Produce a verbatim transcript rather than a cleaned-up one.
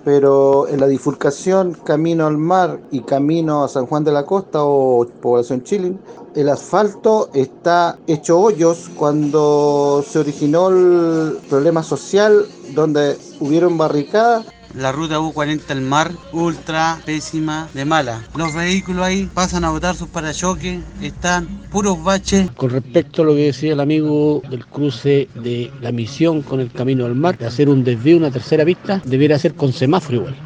pero en la bifurcación camino al mar y camino a San Juan de la Costa o población Chilín, el asfalto está hecho hoyos cuando se originó el problema social donde hubieron barricadas. La ruta U cuarenta al mar, ultra pésima de mala. Los vehículos ahí pasan a botar sus parachoques, están puros baches. Con respecto a lo que decía el amigo del cruce de la Misión con el Camino al Mar, de hacer un desvío, una tercera pista, debiera ser con semáforo igual.